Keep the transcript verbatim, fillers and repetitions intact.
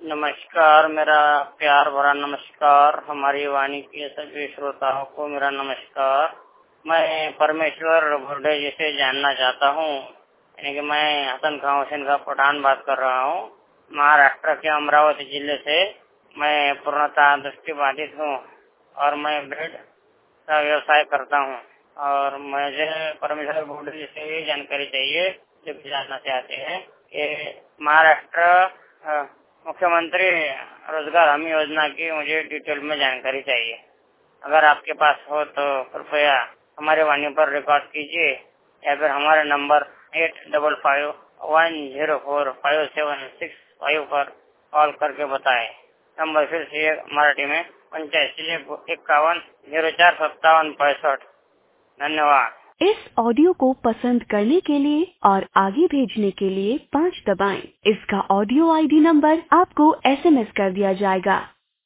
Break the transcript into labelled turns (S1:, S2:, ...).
S1: नमस्कार, मेरा प्यार भरा नमस्कार। हमारी वाणी के सभी श्रोताओं को मेरा नमस्कार। मैं परमेश्वर बुर्डे जी से जानना चाहता हूँ, यानी कि मैं हसन खां हुसैन का पठान बात कर रहा हूँ, महाराष्ट्र के अमरावती जिले से। मैं पूर्णतः दृष्टिबाधित हूँ और मैं ब्रेड का व्यवसाय करता हूँ और मुझे परमेश्वर बुर्डे जी से ये जानकारी चाहिए जो जानना चाहते हैं कि महाराष्ट्र मुख्यमंत्री रोजगार हमी योजना की मुझे डिटेल में जानकारी चाहिए। अगर आपके पास हो तो कृपया हमारे वाणी पर रिकॉर्ड कीजिए या फिर हमारे number eight double five one zero four five seven six five पर कॉल करके बताएं। नंबर फिर से मराठी में पंचायती इक्यावन जीरो चार सत्तावन पैंसठ। धन्यवाद।
S2: इस ऑडियो को पसंद करने के लिए और आगे भेजने के लिए पाँच दबाएं। इसका ऑडियो आईडी नंबर आपको एसएमएस कर दिया जाएगा।